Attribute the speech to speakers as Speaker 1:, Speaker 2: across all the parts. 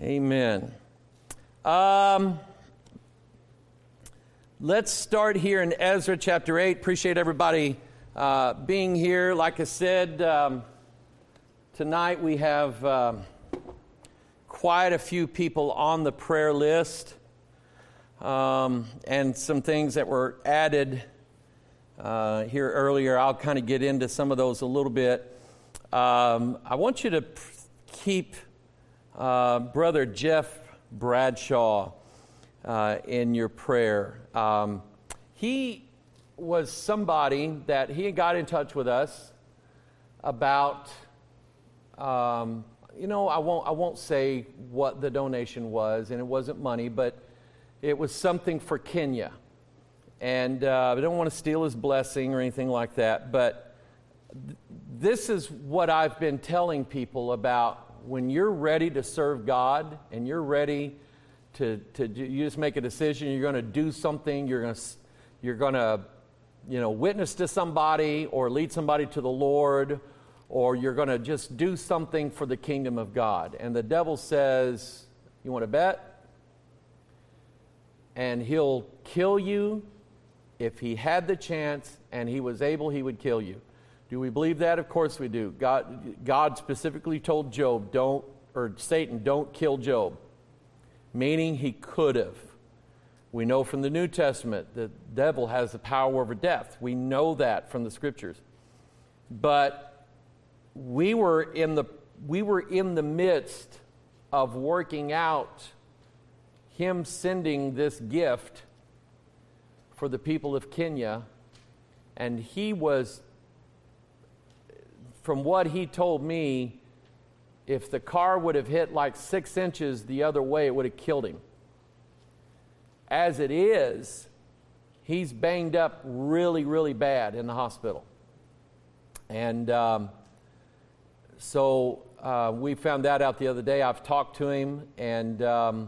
Speaker 1: Amen. Let's start here in Ezra chapter 8. Appreciate everybody being here. Like I said, tonight we have quite a few people on the prayer list, and some things that were added here earlier. I'll kind of get into some of those a little bit. I want you to keep Brother Jeff Bradshaw in your prayer. He was somebody that he got in touch with us about, I won't say what the donation was, and it wasn't money, but it was something for Kenya. And I don't want to steal his blessing or anything like that, but this is what I've been telling people about. When you're ready to serve God and you're ready to you just make a decision, you're going to do something, you're going to witness to somebody or lead somebody to the Lord, or you're going to just do something for the kingdom of God. And the devil says, "You want to bet?" And he'll kill you. If he had the chance and he was able, he would kill you. Do we believe that? Of course we do. God specifically told Satan, don't kill Job, meaning he could have. We know from the New Testament the devil has the power over death. We know that from the Scriptures. But we were in the midst of working out him sending this gift for the people of Kenya, and he was, from what he told me, if the car would have hit like 6 inches the other way, it would have killed him. As it is, he's banged up really, really bad in the hospital. And so we found that out the other day. I've talked to him, and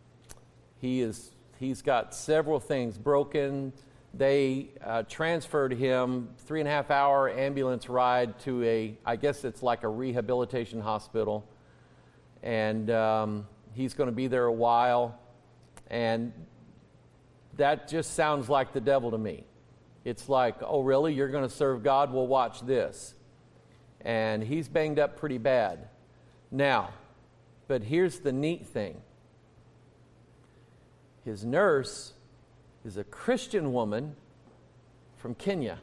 Speaker 1: he's got several things broken. They transferred him 3.5-hour ambulance ride to I guess it's like a rehabilitation hospital. And he's going to be there a while. And that just sounds like the devil to me. It's like, oh, really? You're going to serve God? Well, watch this. And he's banged up pretty bad. Now, but here's the neat thing. His nurse is a Christian woman from Kenya.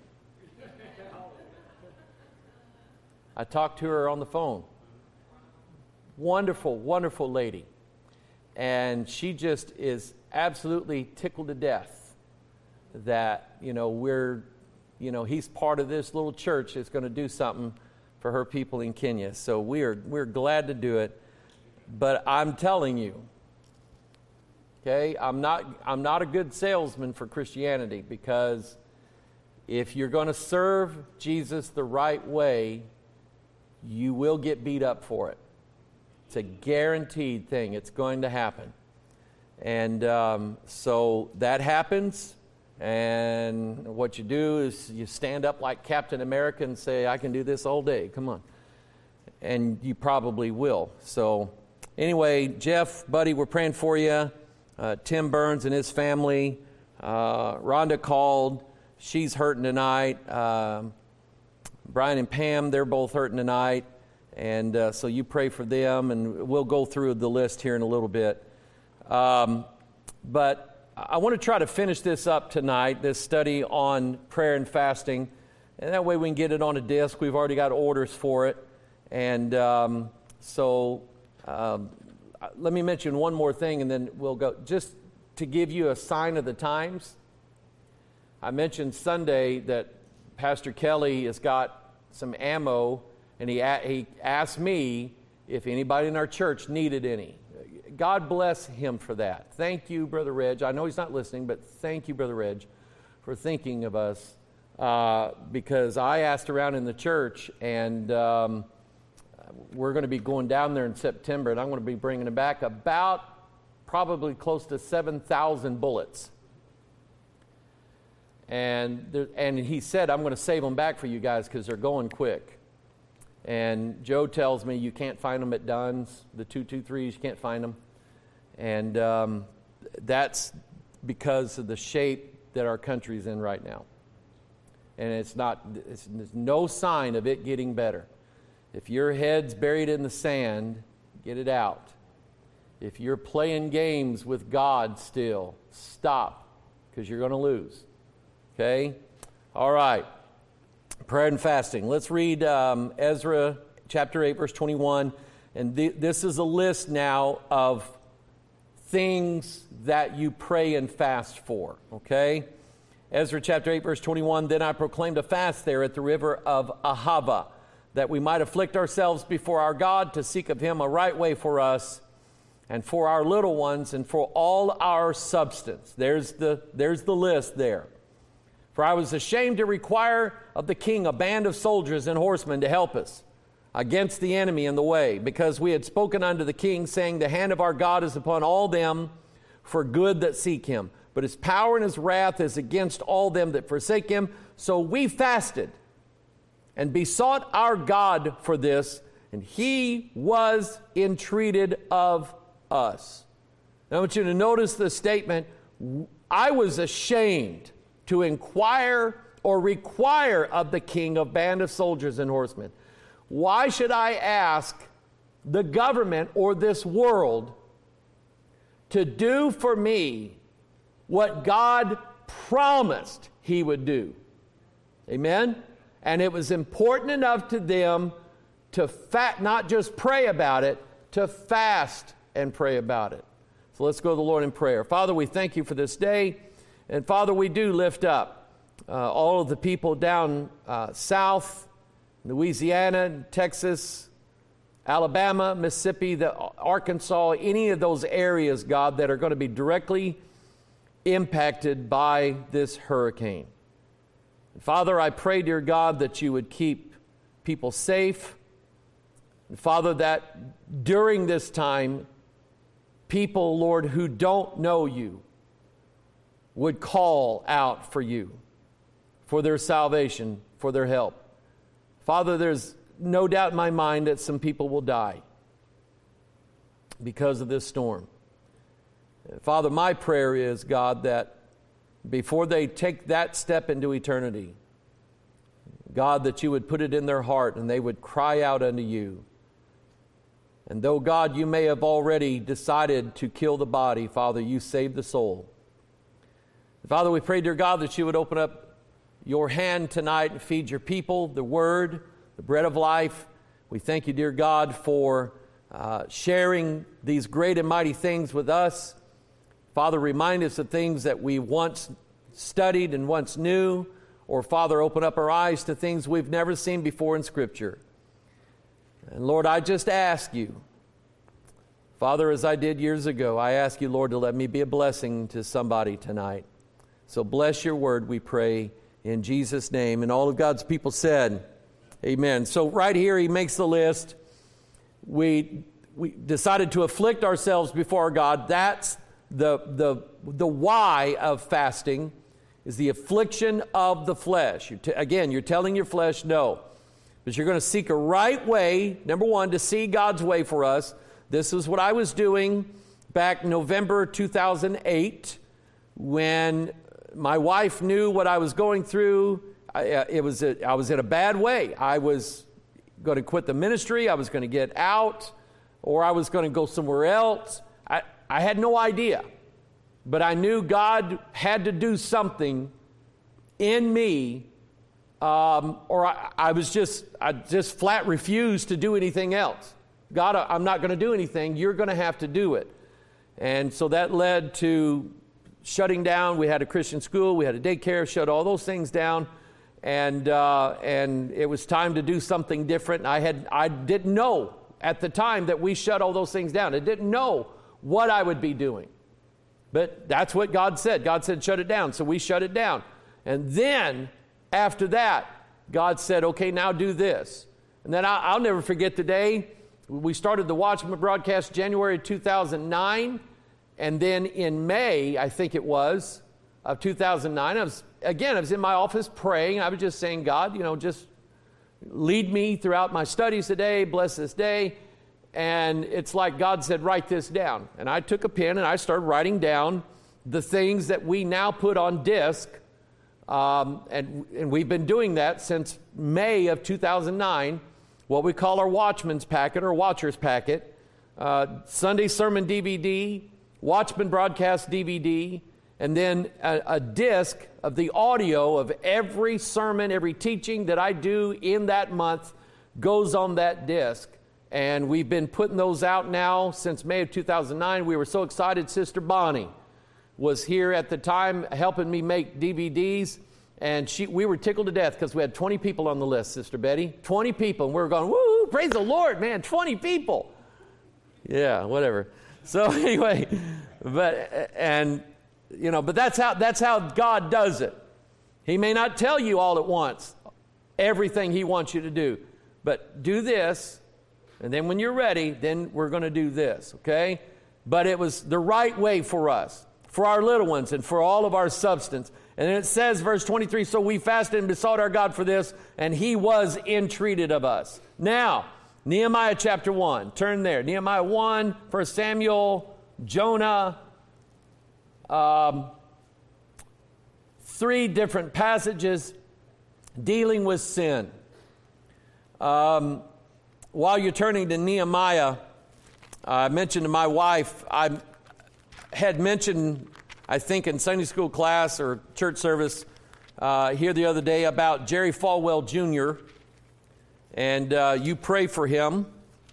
Speaker 1: I talked to her on the phone. Wonderful, wonderful lady. And she just is absolutely tickled to death that, he's part of this little church that's going to do something for her people in Kenya. So we're glad to do it. But I'm telling you, okay, I'm not a good salesman for Christianity, because if you're going to serve Jesus the right way, you will get beat up for it. It's a guaranteed thing. It's going to happen. And so that happens, and what you do is you stand up like Captain America and say, "I can do this all day, come on." And you probably will. So anyway, Jeff, buddy, we're praying for you. Tim Burns and his family. Rhonda called. She's hurting tonight. Brian and Pam, they're both hurting tonight. And so you pray for them, and we'll go through the list here in a little bit. But I want to try to finish this up tonight, this study on prayer and fasting. And that way we can get it on a disc. We've already got orders for it. And let me mention one more thing, and then we'll go. Just to give you a sign of the times, I mentioned Sunday that Pastor Kelly has got some ammo, and he asked me if anybody in our church needed any. God bless him for that. Thank you, Brother Reg. I know he's not listening, but thank you, Brother Reg, for thinking of us, because I asked around in the church, and we're going to be going down there in September, and I'm going to be bringing them back about probably close to 7,000 bullets. And he said, "I'm going to save them back for you guys because they're going quick." And Joe tells me you can't find them at Dunn's, the 223s, you can't find them. And that's because of the shape that our country's in right now. And there's no sign of it getting better. If your head's buried in the sand, get it out. If you're playing games with God still, stop, because you're going to lose. Okay? All right. Prayer and fasting. Let's read Ezra chapter 8, verse 21. And this is a list now of things that you pray and fast for. Okay? Ezra chapter 8, verse 21. Then I proclaimed a fast there at the river of Ahava, that we might afflict ourselves before our God to seek of him a right way for us and for our little ones and for all our substance. There's the list there. For I was ashamed to require of the king a band of soldiers and horsemen to help us against the enemy in the way, because we had spoken unto the king, saying, the hand of our God is upon all them for good that seek him. But his power and his wrath is against all them that forsake him. So we fasted and besought our God for this, and he was entreated of us. Now I want you to notice the statement, I was ashamed to inquire or require of the king a band of soldiers and horsemen. Why should I ask the government or this world to do for me what God promised he would do? Amen? And it was important enough to them to not just pray about it, to fast and pray about it. So let's go to the Lord in prayer. Father, we thank you for this day. And Father, we do lift up all of the people down south, Louisiana, Texas, Alabama, Mississippi, Arkansas, any of those areas, God, that are going to be directly impacted by this hurricane. And Father, I pray, dear God, that you would keep people safe. And Father, that during this time, people, Lord, who don't know you would call out for you, for their salvation, for their help. Father, there's no doubt in my mind that some people will die because of this storm. Father, my prayer is, God, that before they take that step into eternity, God, that you would put it in their heart and they would cry out unto you. And though, God, you may have already decided to kill the body, Father, you save the soul. Father, we pray, dear God, that you would open up your hand tonight and feed your people the word, the bread of life. We thank you, dear God, for sharing these great and mighty things with us. Father, remind us of things that we once studied and once knew, or Father, open up our eyes to things we've never seen before in Scripture. And Lord, I just ask you, Father, as I did years ago, I ask you, Lord, to let me be a blessing to somebody tonight. So bless your word, we pray, in Jesus' name. And all of God's people said, amen. So right here he makes the list. We decided to afflict ourselves before God. That's the why of fasting, is the affliction of the flesh. Again, you're telling your flesh no. But you're going to seek a right way, number one, to see God's way for us. This is what I was doing back November 2008 when my wife knew what I was going through. I was in a bad way. I was going to quit the ministry. I was going to get out, or I was going to go somewhere else. I had no idea. But I knew God had to do something in me, or I just flat refused to do anything else. God, I'm not going to do anything. You're going to have to do it. And so that led to shutting down. We had a Christian school. We had a daycare. Shut all those things down. And it was time to do something different. I didn't know at the time that we shut all those things down. I didn't know what I would be doing. But that's what God said. God said, shut it down. So we shut it down. And then after that, God said, okay, now do this. And then I'll never forget the day we started the Watchman broadcast January 2009. And then in May, I think it was, of 2009, I was in my office praying. I was just saying, God, just lead me throughout my studies today, bless this day. And it's like God said, write this down. And I took a pen and I started writing down the things that we now put on disc. And we've been doing that since May of 2009, what we call our Watchman's Packet or Watcher's Packet, Sunday Sermon DVD, Watchman Broadcast DVD, and then a disc of the audio of every sermon, every teaching that I do in that month goes on that disc. And we've been putting those out now since May of 2009. We were so excited. Sister Bonnie was here at the time helping me make DVDs. And we were tickled to death because we had 20 people on the list, Sister Betty. 20 people. And we were going, woo, praise the Lord, man, 20 people. Yeah, whatever. So anyway, but that's how God does it. He may not tell you all at once everything He wants you to do. But do this. And then when you're ready, then we're going to do this, okay? But it was the right way for us, for our little ones, and for all of our substance. And then it says, verse 23, so we fasted and besought our God for this, and He was entreated of us. Now, Nehemiah chapter 1. Turn there. Nehemiah 1, 1 Samuel, Jonah. 3 different passages dealing with sin. While you're turning to Nehemiah, I mentioned to my wife, I had mentioned, I think in Sunday school class or church service here the other day about Jerry Falwell Jr., and you pray for him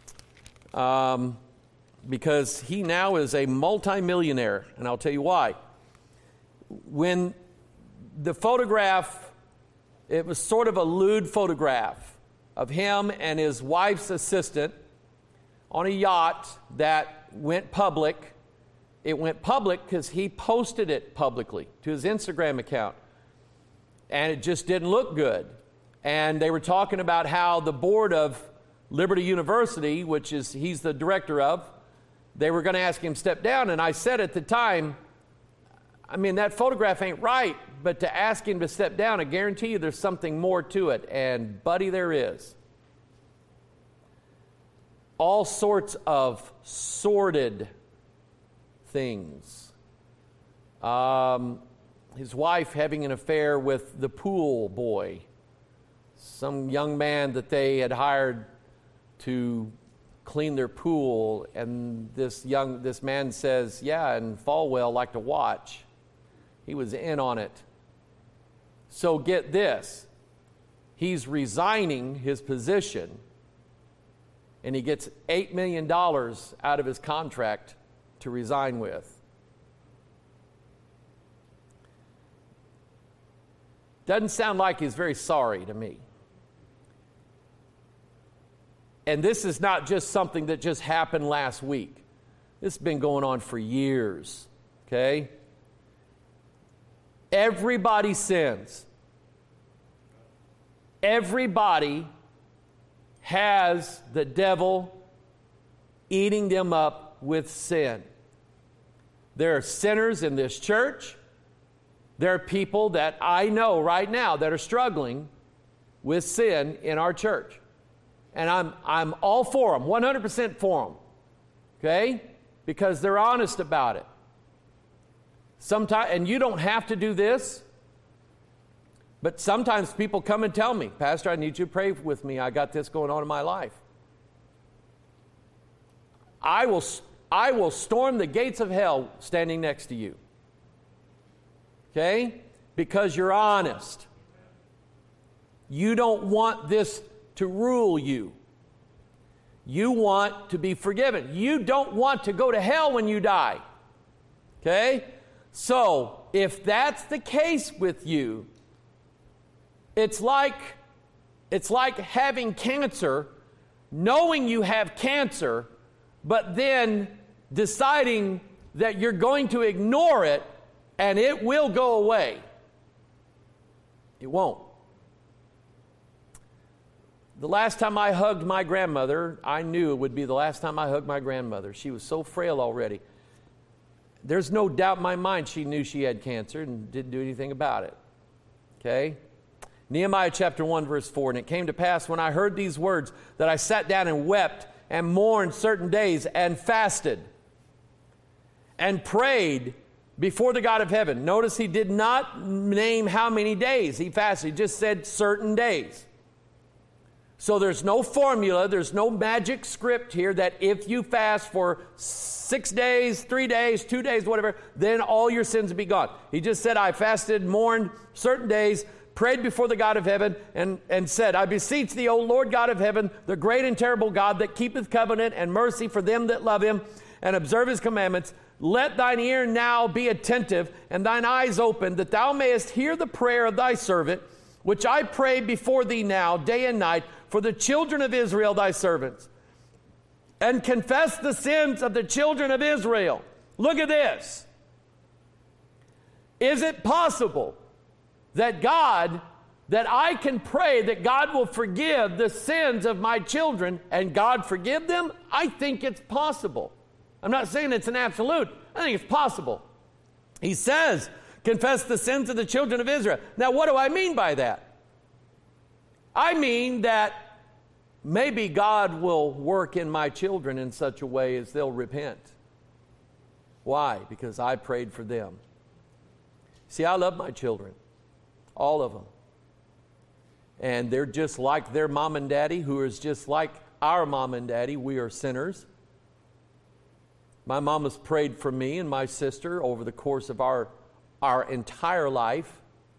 Speaker 1: because he now is a multimillionaire, and I'll tell you why. When the photograph, it was sort of a lewd photograph of him and his wife's assistant on a yacht that went public. It went public because he posted it publicly to his Instagram account. And it just didn't look good. And they were talking about how the board of Liberty University, which is he's the director of, they were going to ask him to step down. And I said at the time, I mean, that photograph ain't right, but to ask him to step down, I guarantee you there's something more to it. And buddy, there is. All sorts of sordid things. His wife having an affair with the pool boy, some young man that they had hired to clean their pool, and this man says, yeah, and Falwell liked to watch. He was in on it. So get this. He's resigning his position, and he gets $8 million out of his contract to resign with. Doesn't sound like he's very sorry to me. And this is not just something that just happened last week. This has been going on for years, okay? Everybody sins. Everybody has the devil eating them up with sin. There are sinners in this church. There are people that I know right now that are struggling with sin in our church. And I'm all for them, 100% for them. Okay? Because they're honest about it. Sometimes, and you don't have to do this, but sometimes people come and tell me, Pastor, I need you to pray with me. I got this going on in my life. I will storm the gates of hell standing next to you. Okay? Because you're honest. You don't want this to rule you. You want to be forgiven. You don't want to go to hell when you die. Okay? So, if that's the case with you, it's like having cancer, knowing you have cancer, but then deciding that you're going to ignore it and it will go away. It won't. The last time I hugged my grandmother, I knew it would be the last time I hugged my grandmother. She was so frail already. There's no doubt in my mind she knew she had cancer and didn't do anything about it. Okay? Nehemiah chapter 1, verse 4, and it came to pass when I heard these words that I sat down and wept and mourned certain days and fasted and prayed before the God of heaven. Notice he did not name how many days he fasted. He just said certain days. So there's no formula, there's no magic script here that if you fast for 6 days, 3 days, 2 days, whatever, then all your sins will be gone. He just said, I fasted, mourned certain days, prayed before the God of heaven, and said, I beseech thee, O Lord God of heaven, the great and terrible God that keepeth covenant and mercy for them that love him and observe his commandments, let thine ear now be attentive and thine eyes open, that thou mayest hear the prayer of thy servant, which I pray before thee now, day and night, for the children of Israel, thy servants, and confess the sins of the children of Israel. Look at this. Is it possible that I can pray that God will forgive the sins of my children and God forgive them? I think it's possible. I'm not saying it's an absolute. I think it's possible. He says, confess the sins of the children of Israel. Now, what do I mean by that? I mean that maybe God will work in my children in such a way as they'll repent. Why? Because I prayed for them. See, I love my children. All of them. And they're just like their mom and daddy, who is just like our mom and daddy. We are sinners. My mom has prayed for me and my sister over the course of our entire life.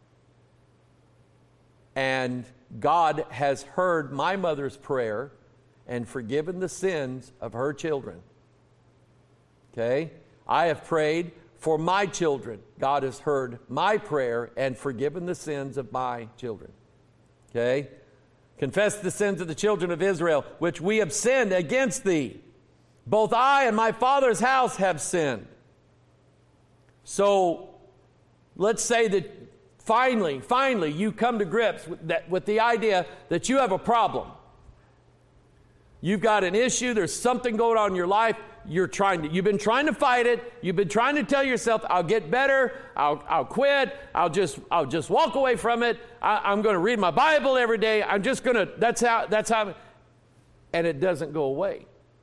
Speaker 1: And God has heard my mother's prayer and forgiven the sins of her children. Okay? I have prayed for my children. God has heard my prayer and forgiven the sins of my children. Okay? Confess the sins of the children of Israel, which we have sinned against thee. Both I and my father's house have sinned. So, let's say that finally, you come to grips with the idea that you have a problem. You've got an issue. There's something going on in your life. You've been trying to fight it. You've been trying to tell yourself, "I'll get better. I'll quit. I'll just walk away from it. I'm going to read my Bible every day. I'm just going to. That's how." And it doesn't go away.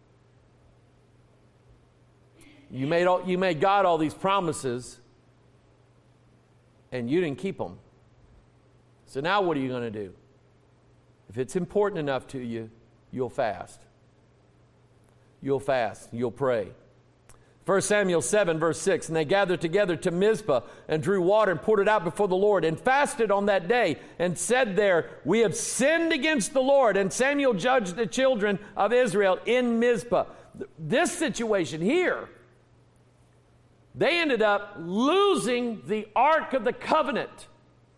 Speaker 1: You made God all these promises, and you didn't keep them. So now what are you going to do? If it's important enough to you, you'll fast. You'll fast. You'll pray. 1 Samuel 7, verse 6, and they gathered together to Mizpah and drew water and poured it out before the Lord and fasted on that day and said there, we have sinned against the Lord. And Samuel judged the children of Israel in Mizpah. This situation here, they ended up losing the Ark of the Covenant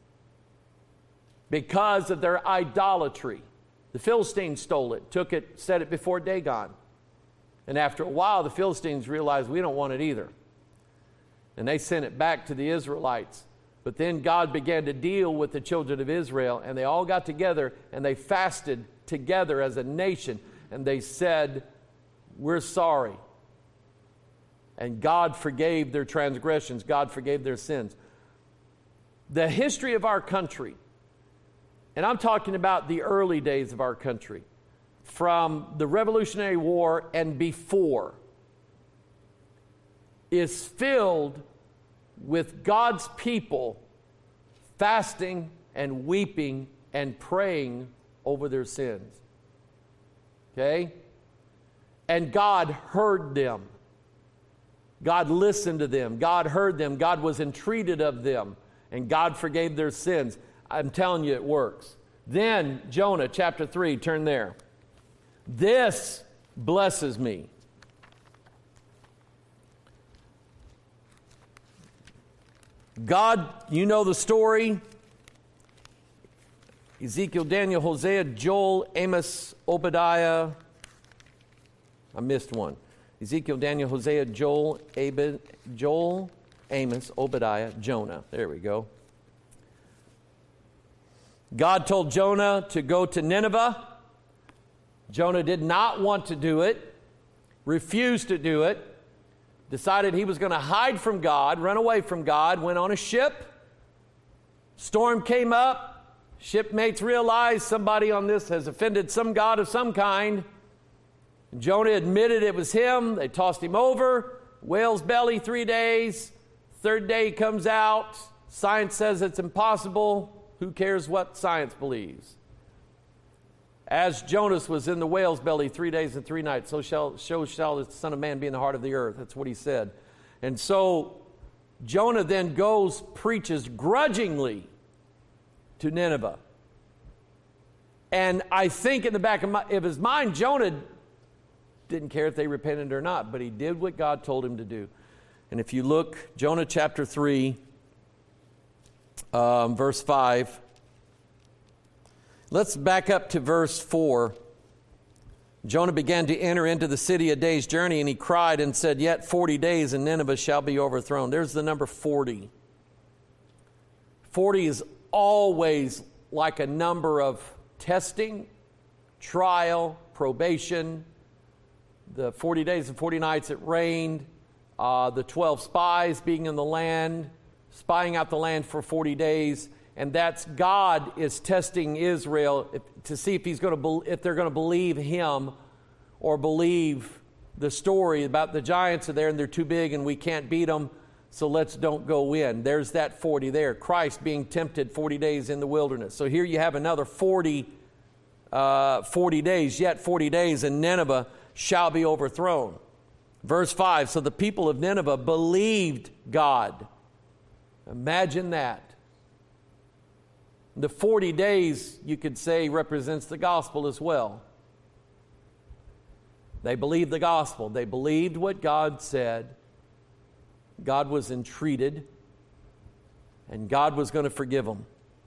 Speaker 1: because of their idolatry. The Philistines stole it, took it, set it before Dagon. And after a while, the Philistines realized we don't want it either. And they sent it back to the Israelites. But then God began to deal with the children of Israel, and they all got together and they fasted together as a nation. And they said, we're sorry. And God forgave their transgressions. God forgave their sins. The history of our country, and I'm talking about the early days of our country, from the Revolutionary War and before, is filled with God's people fasting and weeping and praying over their sins. Okay? And God heard them. God listened to them. God heard them. God was entreated of them. And God forgave their sins. I'm telling you, it works. Then, Jonah chapter 3, turn there. This blesses me. God, you know the story. Ezekiel, Daniel, Hosea, Joel, Amos, Obadiah. I missed one. Ezekiel, Daniel, Hosea, Joel, Amos, Obadiah, Jonah. There we go. God told Jonah to go to Nineveh. Jonah did not want to do it, refused to do it, decided he was going to hide from God, run away from God, went on a ship. Storm came up. Shipmates realized somebody on this has offended some god of some kind. Jonah admitted it was him. They tossed him over. Whale's belly 3 days. Third day he comes out. Science says it's impossible. Who cares what science believes? As Jonas was in the whale's belly 3 days and 3 nights, so shall the Son of Man be in the heart of the earth. That's what he said. And so Jonah then goes, preaches grudgingly to Nineveh. And I think in the back of his mind, Jonah didn't care if they repented or not, but he did what God told him to do. And if you look, Jonah chapter 3, verse 5. Let's back up to verse 4. Jonah began to enter into the city a day's journey, and he cried and said, "Yet 40 days, and Nineveh shall be overthrown." There's the number 40. 40 is always like a number of testing, trial, probation. The 40 days and 40 nights it rained. The 12 spies being in the land, spying out the land for 40 days. And that's God is testing Israel to see if if they're going to believe him or believe the story about the giants are there and they're too big and we can't beat them, so let's don't go in. There's that 40 there. Christ being tempted 40 days in the wilderness. So here you have another 40 days, yet 40 days, and Nineveh shall be overthrown. Verse 5, so the people of Nineveh believed God. Imagine that. The 40 days, you could say, represents the gospel as well. They believed the gospel. They believed what God said. God was entreated, and God was going to forgive them.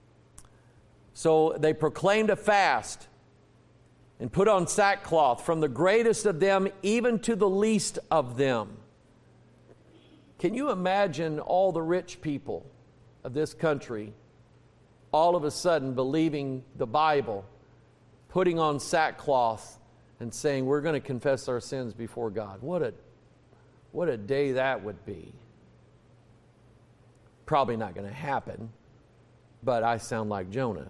Speaker 1: So they proclaimed a fast and put on sackcloth, from the greatest of them even to the least of them. Can you imagine all the rich people of this country all of a sudden believing the Bible, putting on sackcloth and saying, we're going to confess our sins before God? What a day that would be. Probably not going to happen, but I sound like Jonah.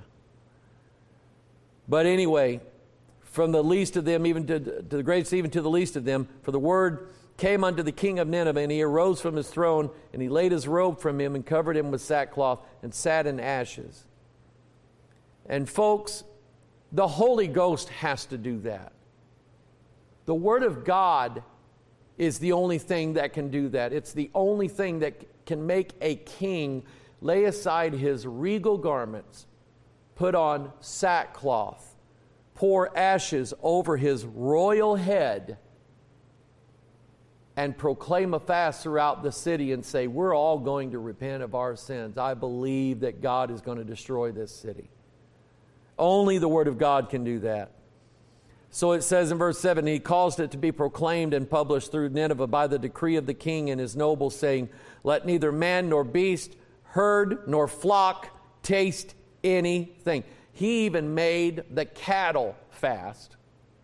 Speaker 1: But anyway, from the least of them, even to the greatest, even to the least of them, for the word came unto the king of Nineveh, and he arose from his throne, and he laid his robe from him and covered him with sackcloth and sat in ashes. And folks, the Holy Ghost has to do that. The Word of God is the only thing that can do that. It's the only thing that can make a king lay aside his regal garments, put on sackcloth, pour ashes over his royal head, and proclaim a fast throughout the city and say, we're all going to repent of our sins. I believe that God is going to destroy this city. Only the Word of God can do that. So it says in verse 7, he caused it to be proclaimed and published through Nineveh by the decree of the king and his nobles, saying, let neither man nor beast, herd nor flock taste anything. He even made the cattle fast.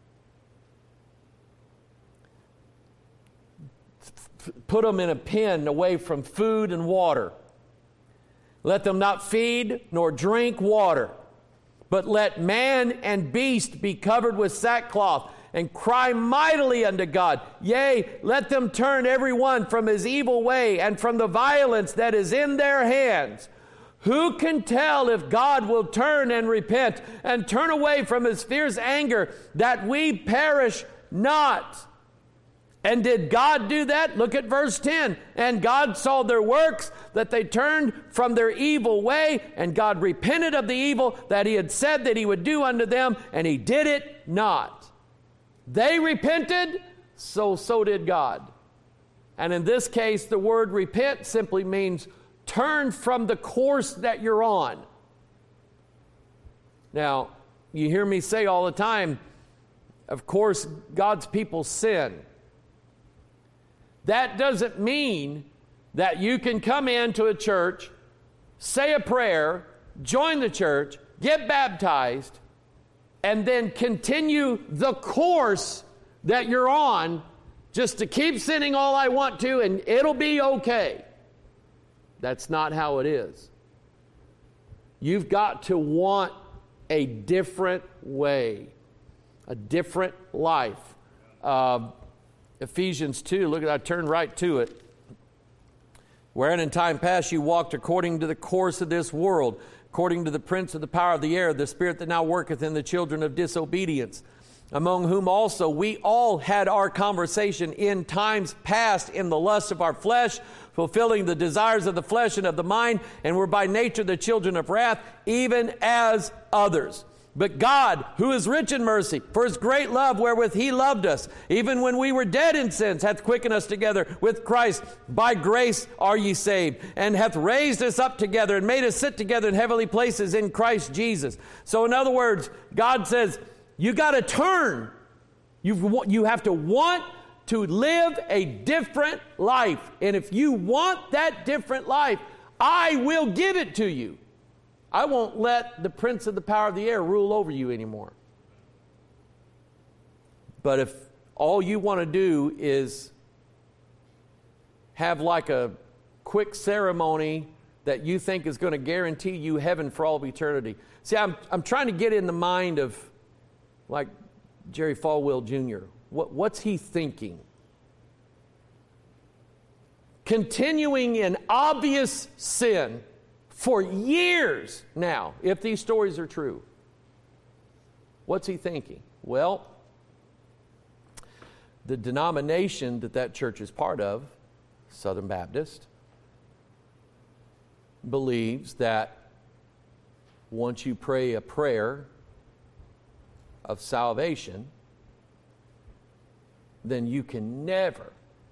Speaker 1: Put them in a pen away from food and water. Let them not feed nor drink water, but let man and beast be covered with sackcloth, and cry mightily unto God. Yea, let them turn every one from his evil way and from the violence that is in their hands. Who can tell if God will turn and repent and turn away from his fierce anger, that we perish not? And did God do that? Look at verse 10. And God saw their works, that they turned from their evil way, and God repented of the evil that he had said that he would do unto them, and he did it not. They repented, so did God. And in this case, the word repent simply means turn from the course that you're on. Now, you hear me say all the time, of course, God's people sin. That doesn't mean that you can come into a church, say a prayer, join the church, get baptized, and then continue the course that you're on just to keep sinning all I want to and it'll be okay. That's not how it is. You've got to want a different way, a different life. Ephesians 2, look at, I turn right to it. Wherein in time past you walked according to the course of this world, according to the prince of the power of the air, the spirit that now worketh in the children of disobedience, among whom also we all had our conversation in times past in the lust of our flesh, fulfilling the desires of the flesh and of the mind, and were by nature the children of wrath, even as others. But God, who is rich in mercy, for his great love wherewith he loved us, even when we were dead in sins, hath quickened us together with Christ. By grace are ye saved, and hath raised us up together and made us sit together in heavenly places in Christ Jesus. So in other words, God says, you got to turn. You have to want to live a different life. And if you want that different life, I will give it to you. I won't let the prince of the power of the air rule over you anymore. But if all you want to do is have like a quick ceremony that you think is going to guarantee you heaven for all of eternity. See, I'm trying to get in the mind of like Jerry Falwell Jr. What's he thinking? Continuing in obvious sin for years now, if these stories are true. What's he thinking? Well, the denomination that church is part of, Southern Baptist, believes that once you pray a prayer of salvation, then you can never,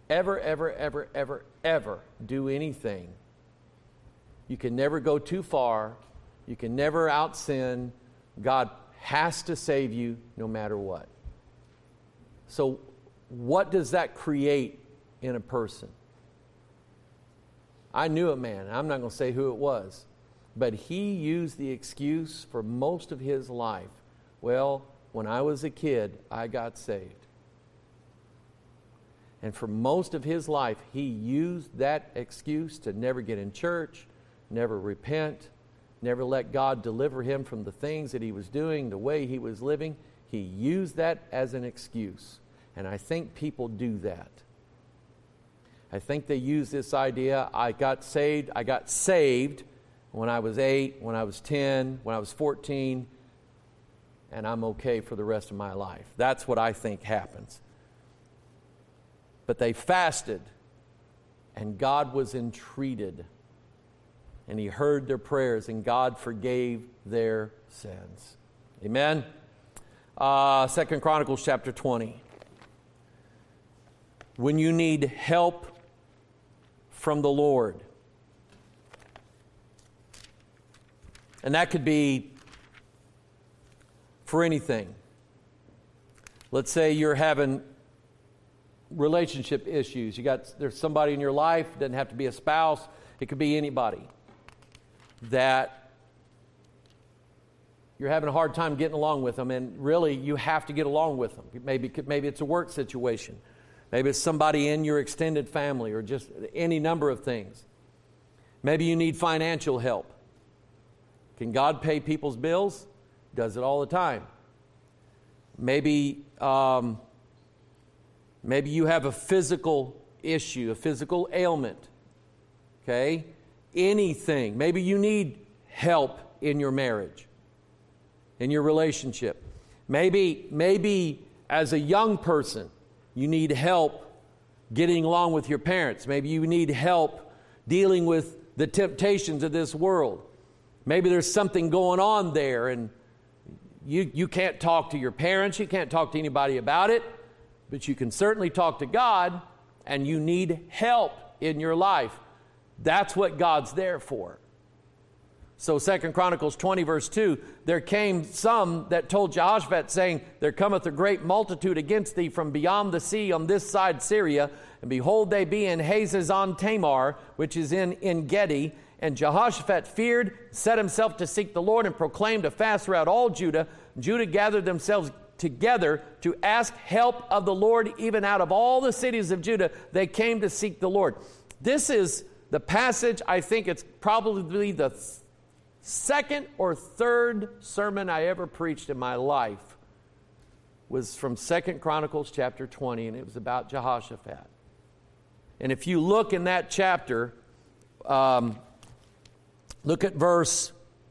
Speaker 1: ever do anything. You can never go too far. You can never out-sin. God has to save you no matter what. So what does that create in a person? I knew a man. I'm not going to say who it was. But he used the excuse for most of his life. Well, when I was a kid, I got saved. And for most of his life, he used that excuse to never get in church, never repent, never let God deliver him from the things that he was doing, the way he was living. He used that as an excuse. And I think people do that. I think they use this idea, I got saved when I was 8, when I was 10, when I was 14, and I'm okay for the rest of my life. That's what I think happens. But they fasted, and God was entreated. And he heard their prayers, and God forgave their sins. Amen? 2 Chronicles chapter 20. When you need help from the Lord. And that could be for anything. Let's say you're having relationship issues. There's somebody in your life, it doesn't have to be a spouse, it could be anybody, that you're having a hard time getting along with them, and really you have to get along with them. Maybe it's a work situation. Maybe it's somebody in your extended family, or just any number of things. Maybe you need financial help. Can God pay people's bills? Does it all the time. Maybe you have a physical issue, a physical ailment. Okay? Anything. Maybe you need help in your marriage, in your relationship. Maybe as a young person, you need help getting along with your parents. Maybe you need help dealing with the temptations of this world. Maybe there's something going on there, and you can't talk to your parents, you can't talk to anybody about it, but you can certainly talk to God, and you need help in your life. That's what God's there for. So 2 Chronicles 20 verse 2, there came some that told Jehoshaphat, saying, there cometh a great multitude against thee from beyond the sea on this side Syria, and behold, they be in Hazazon Tamar, which is in En-gedi. And Jehoshaphat feared, set himself to seek the Lord, and proclaimed a fast throughout all Judah. Judah gathered themselves together to ask help of the Lord, even out of all the cities of Judah. They came to seek the Lord. This is the passage, I think it's probably the second or third sermon I ever preached in my life was from 2 Chronicles chapter 20, and it was about Jehoshaphat. And if you look in that chapter, look at verse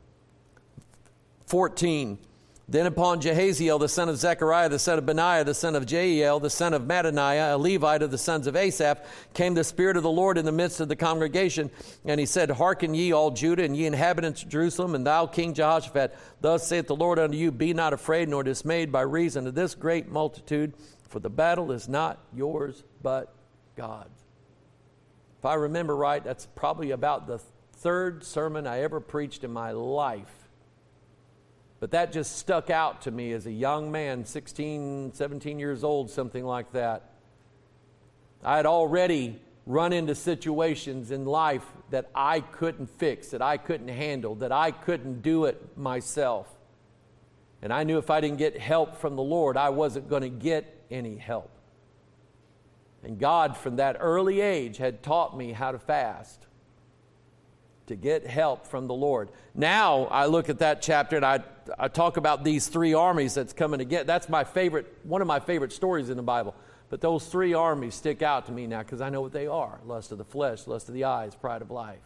Speaker 1: 14. Then upon Jehaziel, the son of Zechariah, the son of Benaiah, the son of Jeiel, the son of Mattaniah, a Levite of the sons of Asaph, came the Spirit of the Lord in the midst of the congregation. And he said, Hearken ye all Judah, and ye inhabitants of Jerusalem, and thou King Jehoshaphat, thus saith the Lord unto you, Be not afraid nor dismayed by reason of this great multitude, for the battle is not yours, but God's. If I remember right, that's probably about the third sermon I ever preached in my life. But that just stuck out to me as a young man, 16, 17 years old, something like that. I had already run into situations in life that I couldn't fix, that I couldn't handle, that I couldn't do it myself. And I knew if I didn't get help from the Lord, I wasn't going to get any help. And God, from that early age, had taught me how to fast, to get help from the Lord. Now I look at that chapter and I talk about these three armies that's coming to get. That's one of my favorite stories in the Bible. But those three armies stick out to me now because I know what they are. Lust of the flesh, lust of the eyes, pride of life.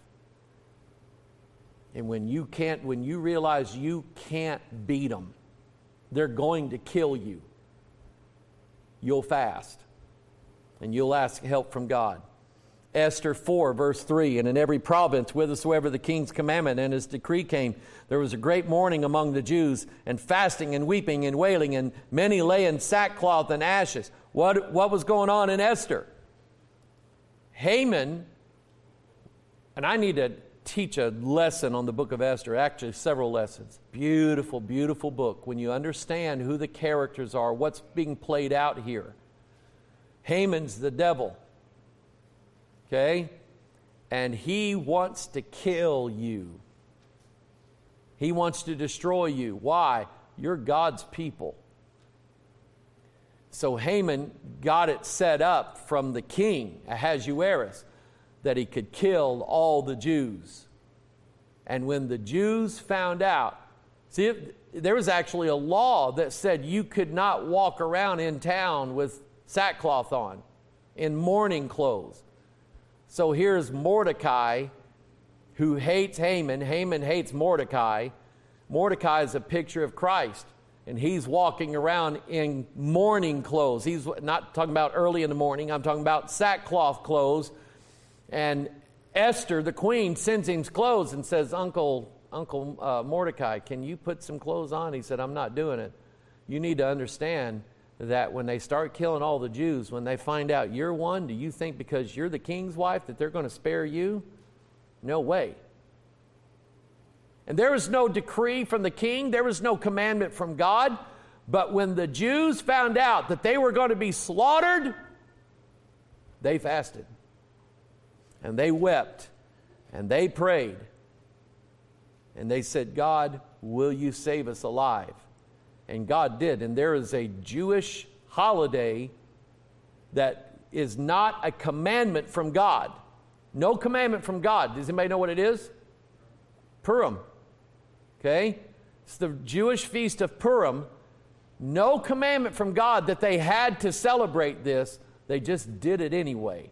Speaker 1: And when you realize you can't beat them, they're going to kill you, you'll fast and you'll ask help from God. Esther 4, verse 3, and in every province, whithersoever the king's commandment and his decree came, there was a great mourning among the Jews, and fasting and weeping and wailing, and many lay in sackcloth and ashes. What was going on in Esther? Haman, and I need to teach a lesson on the book of Esther, actually several lessons. Beautiful, beautiful book. When you understand who the characters are, what's being played out here. Haman's the devil. Okay? And he wants to kill you. He wants to destroy you. Why? You're God's people. So Haman got it set up from the king, Ahasuerus, that he could kill all the Jews. And when the Jews found out, see, there was actually a law that said you could not walk around in town with sackcloth on, in mourning clothes. So here's Mordecai, who hates Haman. Haman hates Mordecai. Mordecai is a picture of Christ, and he's walking around in mourning clothes. He's not talking about early in the morning. I'm talking about sackcloth clothes. And Esther, the queen, sends him clothes and says, Uncle Mordecai, can you put some clothes on? He said, I'm not doing it. You need to understand that when they start killing all the Jews, when they find out you're one, do you think because you're the king's wife that they're going to spare you? No way. And there was no decree from the king. There was no commandment from God. But when the Jews found out that they were going to be slaughtered, they fasted. And they wept. And they prayed. And they said, God, will you save us alive? And God did. And there is a Jewish holiday that is not a commandment from God. No commandment from God. Does anybody know what it is? Purim. Okay? It's the Jewish feast of Purim. No commandment from God that they had to celebrate this. They just did it anyway.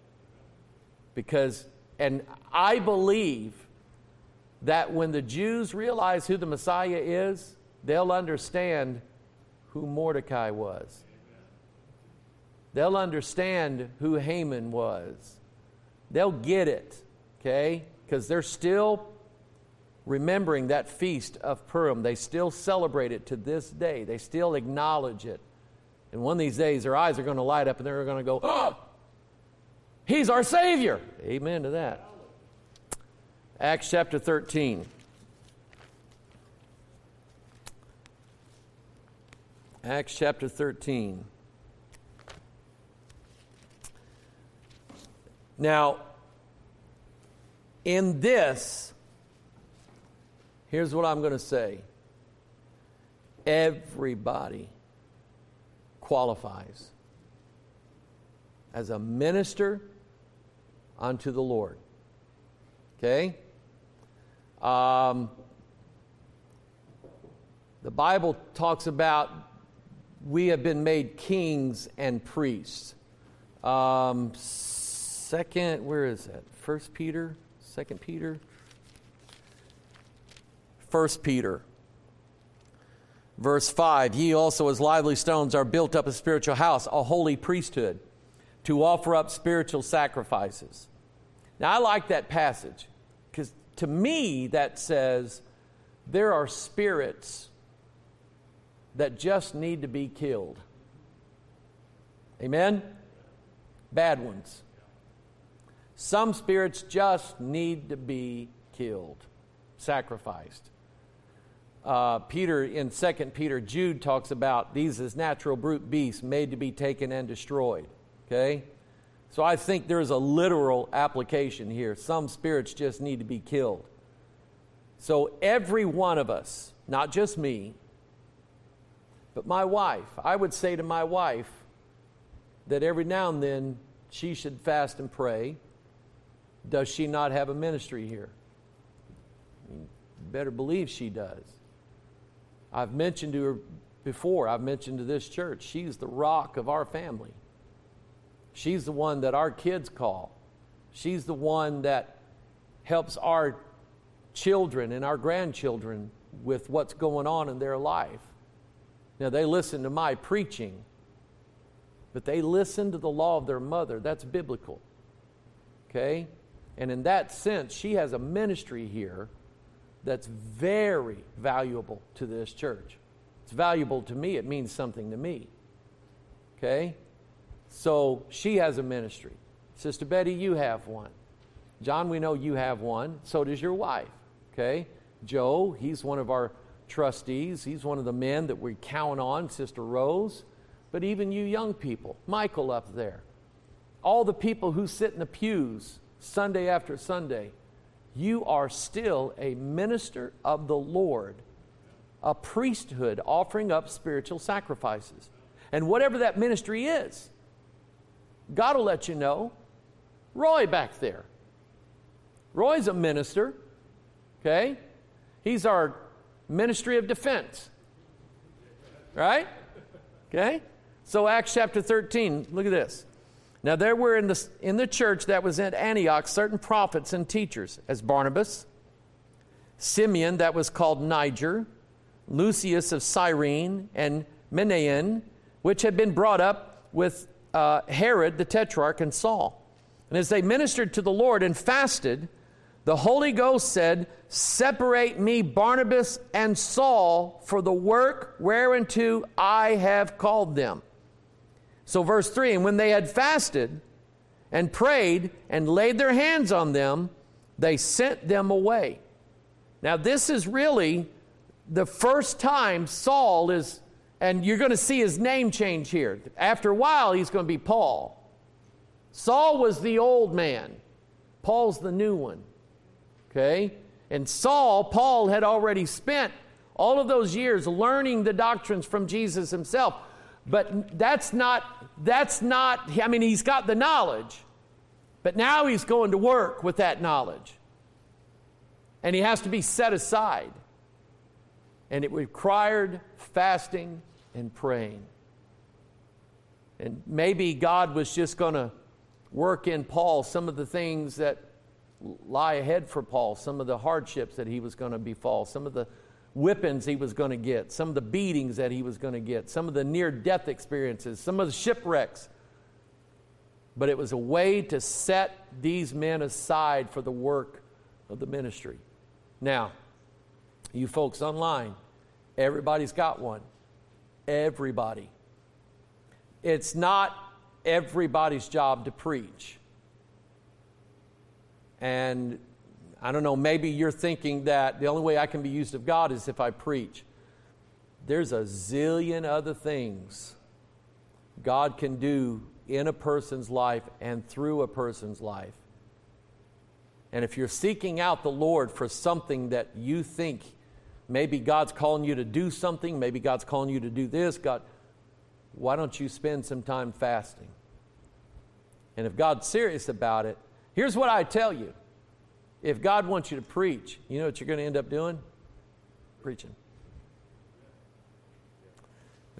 Speaker 1: And I believe that when the Jews realize who the Messiah is, they'll understand who Mordecai was. They'll understand who Haman was. They'll get it, okay? Because they're still remembering that feast of Purim. They still celebrate it to this day. They still acknowledge it. And one of these days, their eyes are going to light up and they're going to go, oh, he's our Savior. Amen to that. Acts chapter 13. Acts chapter 13. Now, in this, here's what I'm going to say. Everybody qualifies as a minister unto the Lord. Okay? The Bible talks about we have been made kings and priests. Where is that? 1 Peter? 2 Peter? 1 Peter. Verse 5, ye also as lively stones are built up a spiritual house, a holy priesthood, to offer up spiritual sacrifices. Now I like that passage, because to me that says there are spirits that just need to be killed. Amen? Bad ones. Some spirits just need to be killed, sacrificed. Peter, in 2 Peter, Jude talks about these as natural brute beasts made to be taken and destroyed. Okay? So I think there's a literal application here. Some spirits just need to be killed. So every one of us, not just me, but my wife, I would say to my wife that every now and then she should fast and pray. Does she not have a ministry here? You better believe she does. I've mentioned to her before, I've mentioned to this church, she's the rock of our family. She's the one that our kids call. She's the one that helps our children and our grandchildren with what's going on in their life. Now, they listen to my preaching, but they listen to the law of their mother. That's biblical. Okay? And in that sense, she has a ministry here that's very valuable to this church. It's valuable to me. It means something to me. Okay? So she has a ministry. Sister Betty, you have one. John, we know you have one. So does your wife. Okay? Joe, he's one of our trustees. He's one of the men that we count on. Sister Rose. But even you young people. Michael up there. All the people who sit in the pews Sunday after Sunday. You are still a minister of the Lord, a priesthood offering up spiritual sacrifices. And whatever that ministry is, God will let you know. Roy back there. Roy's a minister, okay? He's our ministry of defense, right? Okay? So Acts chapter 13, look at this. Now there were in the church that was at Antioch certain prophets and teachers, as Barnabas, Simeon that was called Niger, Lucius of Cyrene, and Manaen, which had been brought up with Herod the Tetrarch and Saul. And as they ministered to the Lord and fasted, the Holy Ghost said, separate me Barnabas and Saul for the work whereunto I have called them. So verse 3, and when they had fasted and prayed and laid their hands on them, they sent them away. Now this is really the first time Saul is, and you're going to see his name change here. After a while, he's going to be Paul. Saul was the old man. Paul's the new one. Okay? And Paul had already spent all of those years learning the doctrines from Jesus himself. But that's not, I mean, he's got the knowledge, but now he's going to work with that knowledge. And he has to be set aside. And it required fasting and praying. And maybe God was just going to work in Paul some of the things that lie ahead for Paul, some of the hardships that he was going to befall, some of the whippings he was going to get, some of the beatings that he was going to get, some of the near-death experiences, some of the shipwrecks. But it was a way to set these men aside for the work of the ministry. Now, you folks online, everybody's got one. Everybody. It's not everybody's job to preach. And I don't know, maybe you're thinking that the only way I can be used of God is if I preach. There's a zillion other things God can do in a person's life and through a person's life. And if you're seeking out the Lord for something that you think maybe God's calling you to do something, maybe God's calling you to do this, why don't you spend some time fasting? And if God's serious about it, here's what I tell you. If God wants you to preach, you know what you're going to end up doing? Preaching.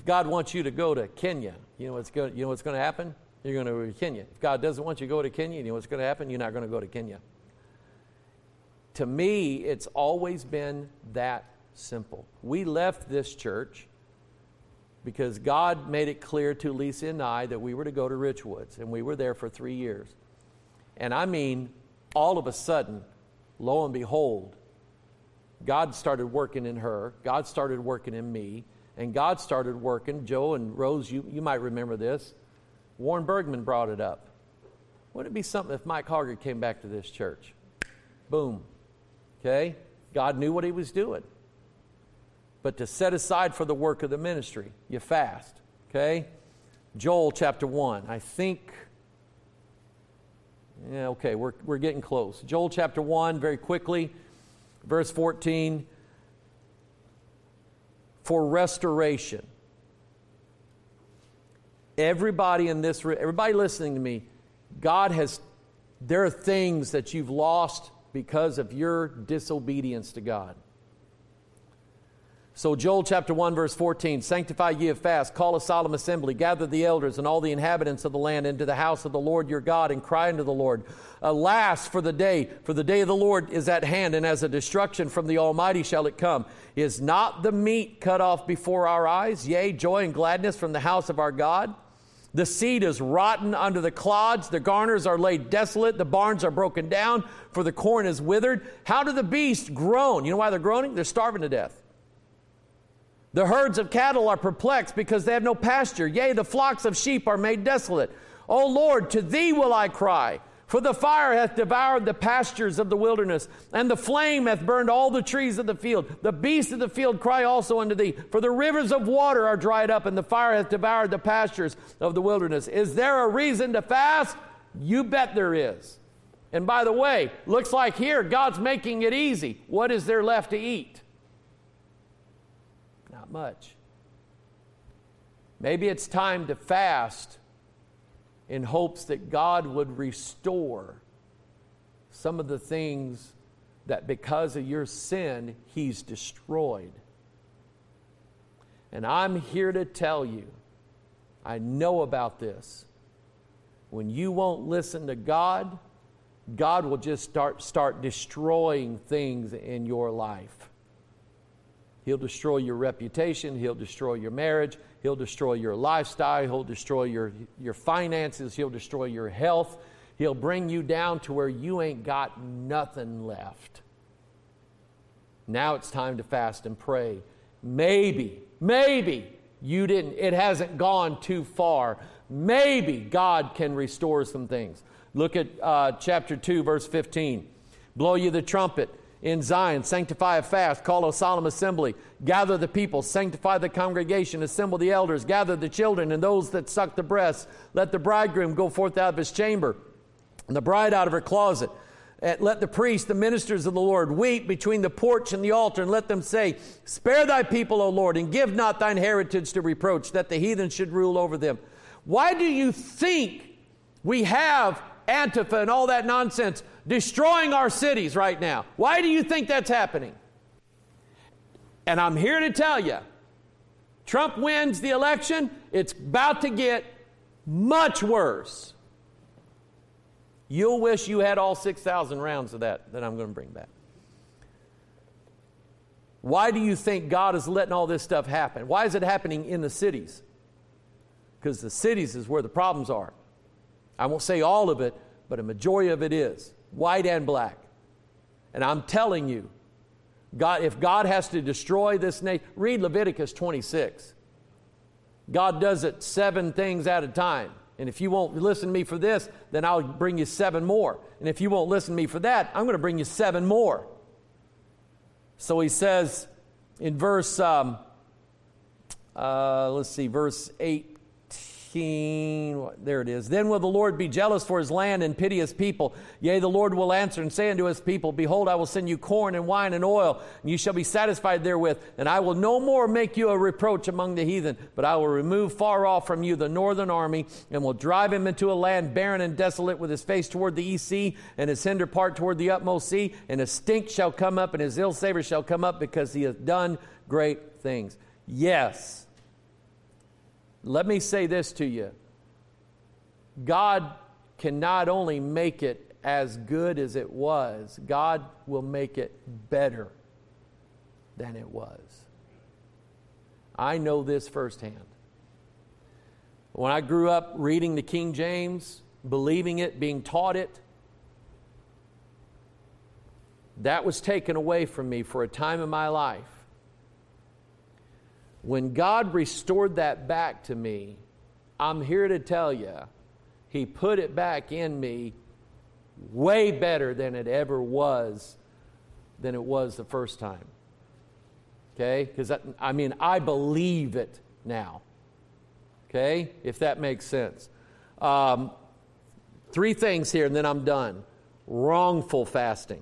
Speaker 1: God wants you to go to Kenya, you know what's going to happen? You're going to go to Kenya. If God doesn't want you to go to Kenya, you know what's going to happen? You're not going to go to Kenya. To me, it's always been that simple. We left this church because God made it clear to Lisa and I that we were to go to Richwoods, and we were there for 3 years. And I mean, all of a sudden, lo and behold, God started working in her, God started working in me, and God started working. Joe and Rose, you might remember this. Warren Bergman brought it up. Wouldn't it be something if Mike Hoggard came back to this church? Boom. Okay? God knew what he was doing. But to set aside for the work of the ministry, you fast. Okay? Joel chapter 1. I think, okay, we're getting close. Joel chapter 1, very quickly, verse 14. For restoration. Everybody listening to me, there are things that you've lost because of your disobedience to God. So Joel chapter 1 verse 14, sanctify ye a fast, call a solemn assembly, gather the elders and all the inhabitants of the land into the house of the Lord your God, and cry unto the Lord. Alas for the day of the Lord is at hand, and as a destruction from the Almighty shall it come. Is not the meat cut off before our eyes? Yea, joy and gladness from the house of our God. The seed is rotten under the clods. The garners are laid desolate. The barns are broken down, for the corn is withered. How do the beasts groan? You know why they're groaning? They're starving to death. The herds of cattle are perplexed because they have no pasture. Yea, the flocks of sheep are made desolate. O Lord, to thee will I cry. For the fire hath devoured the pastures of the wilderness, and the flame hath burned all the trees of the field. The beasts of the field cry also unto thee, for the rivers of water are dried up, and the fire hath devoured the pastures of the wilderness. Is there a reason to fast? You bet there is. And by the way, looks like here God's making it easy. What is there left to eat? Not much. Maybe it's time to fast in hopes that God would restore some of the things that because of your sin, He's destroyed. And I'm here to tell you, I know about this. When you won't listen to God, God will just start destroying things in your life. He'll destroy your reputation. He'll destroy your marriage. He'll destroy your lifestyle. He'll destroy your finances. He'll destroy your health. He'll bring you down to where you ain't got nothing left. Now it's time to fast and pray. Maybe it hasn't gone too far. Maybe God can restore some things. Look at chapter 2, verse 15. Blow you the trumpet in Zion, sanctify a fast, call a solemn assembly, gather the people, sanctify the congregation, assemble the elders, gather the children and those that suck the breasts. Let the bridegroom go forth out of his chamber, and the bride out of her closet. Let the priests, the ministers of the Lord, weep between the porch and the altar, and let them say, spare thy people, O Lord, and give not thine heritage to reproach, that the heathen should rule over them. Why do you think we have Antifa and all that nonsense destroying our cities right now? Why do you think that's happening? And I'm here to tell you, Trump wins the election, it's about to get much worse. You'll wish you had all 6,000 rounds of that I'm going to bring back. Why do you think God is letting all this stuff happen? Why is it happening in the cities? Because the cities is where the problems are. I won't say all of it, but a majority of it is. White and black. And I'm telling you, if God has to destroy this nation, read Leviticus 26. God does it 7 things at a time. And if you won't listen to me for this, then I'll bring you 7 more. And if you won't listen to me for that, I'm going to bring you 7 more. So he says in verse, verse 18, there it is. Then will the Lord be jealous for his land and pity his people. Yea, the Lord will answer and say unto his people, behold, I will send you corn and wine and oil, and you shall be satisfied therewith. And I will no more make you a reproach among the heathen, but I will remove far off from you the northern army, and will drive him into a land barren and desolate, with his face toward the east sea, and his hinder part toward the utmost sea. And his stink shall come up, and his ill savor shall come up, because he hath done great things. Yes, let me say this to you. God can not only make it as good as it was, God will make it better than it was. I know this firsthand. When I grew up reading the King James, believing it, being taught it, that was taken away from me for a time in my life. When God restored that back to me, I'm here to tell you, He put it back in me way better than it ever was, than it was the first time. Okay? Because, I believe it now. Okay? If that makes sense. 3 things here and then I'm done. Wrongful fasting.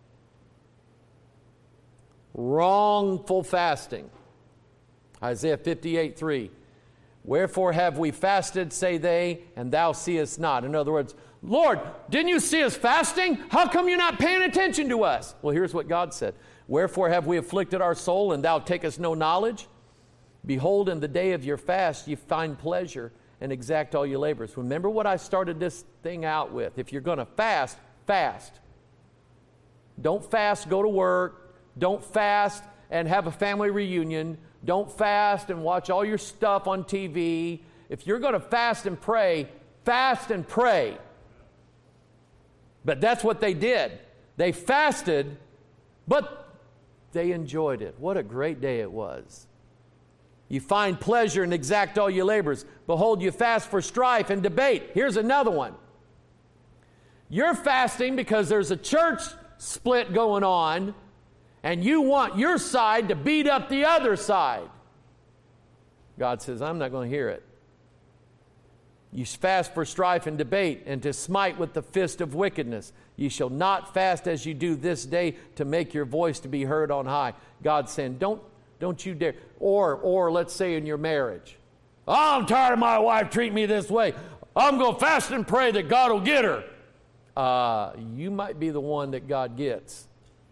Speaker 1: Wrongful fasting. Isaiah 58:3. Wherefore have we fasted, say they, and thou seest not. In other words, Lord, didn't you see us fasting? How come you're not paying attention to us? Well, here's what God said. Wherefore have we afflicted our soul, and thou takest no knowledge? Behold, in the day of your fast ye find pleasure, and exact all your labors. Remember what I started this thing out with. If you're going to fast, fast. Don't fast, go to work. Don't fast and have a family reunion. Don't fast and watch all your stuff on TV. If you're going to fast and pray, fast and pray. But that's what they did. They fasted, but they enjoyed it. What a great day it was. You find pleasure and exact all your labors. Behold, you fast for strife and debate. Here's another one. You're fasting because there's a church split going on, and you want your side to beat up the other side. God says, I'm not going to hear it. You fast for strife and debate, and to smite with the fist of wickedness. You shall not fast as you do this day to make your voice to be heard on high. God saying, don't you dare. Or let's say in your marriage. Oh, I'm tired of my wife treating me this way. I'm going to fast and pray that God will get her. You might be the one that God gets.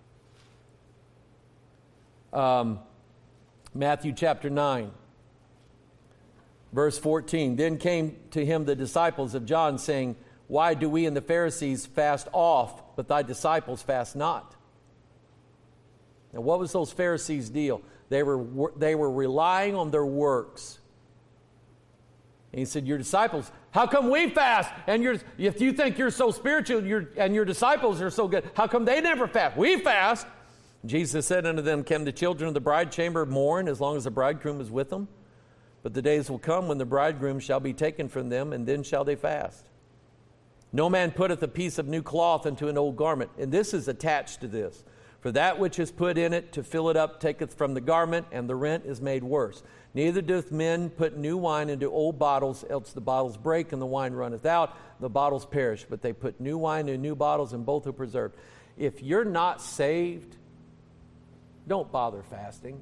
Speaker 1: Matthew chapter 9. Verse 14, then came to him the disciples of John, saying, why do we and the Pharisees fast oft, but thy disciples fast not? Now, what was those Pharisees' deal? They were relying on their works. And he said, your disciples, how come we fast? And if you think you're so spiritual and your disciples are so good, how come they never fast? We fast. Jesus said unto them, can the children of the bride chamber mourn as long as the bridegroom is with them? But the days will come when the bridegroom shall be taken from them, and then shall they fast. No man putteth a piece of new cloth into an old garment. And this is attached to this. For that which is put in it to fill it up taketh from the garment, and the rent is made worse. Neither doth men put new wine into old bottles, else the bottles break, and the wine runneth out, the bottles perish. But they put new wine in new bottles, and both are preserved. If you're not saved, don't bother fasting.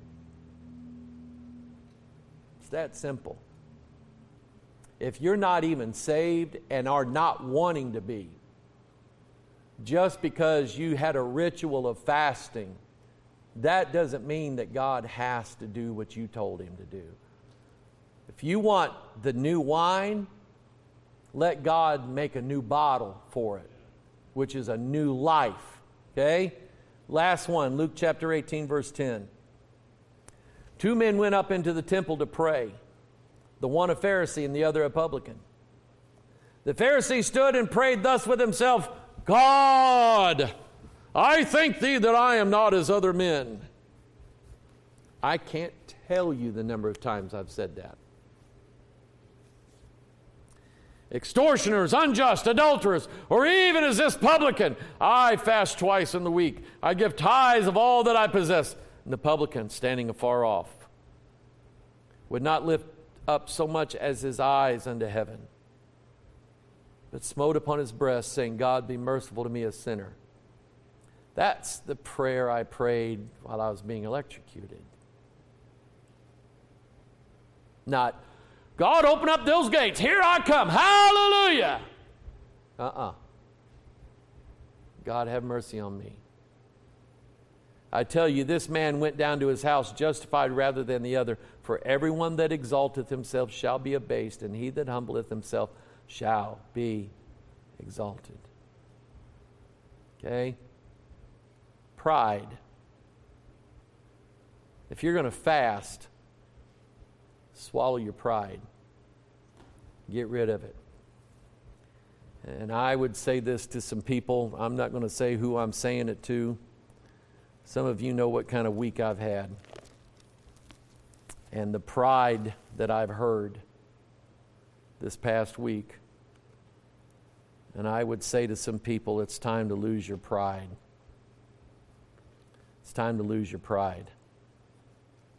Speaker 1: It's that simple. If you're not even saved and are not wanting to be, just because you had a ritual of fasting, that doesn't mean that God has to do what you told him to do. If you want the new wine, let God make a new bottle for it, which is a new life. Okay? Last one, Luke chapter 18, verse 10. 2 men went up into the temple to pray, the one a Pharisee and the other a publican. The Pharisee stood and prayed thus with himself, God, I thank thee that I am not as other men. I can't tell you the number of times I've said that. Extortioners, unjust, adulterers, or even as this publican. I fast twice in the week. I give tithes of all that I possess. And the publican, standing afar off, would not lift up so much as his eyes unto heaven, but smote upon his breast, saying, God, be merciful to me, a sinner. That's the prayer I prayed while I was being electrocuted. Not, God, open up those gates. Here I come. Hallelujah. God, have mercy on me. I tell you, this man went down to his house justified rather than the other. For everyone that exalteth himself shall be abased, and he that humbleth himself shall be exalted. Okay? Pride. If you're going to fast, swallow your pride. Get rid of it. And I would say this to some people. I'm not going to say who I'm saying it to. Some of you know what kind of week I've had. And the pride that I've heard this past week. And I would say to some people, it's time to lose your pride. It's time to lose your pride.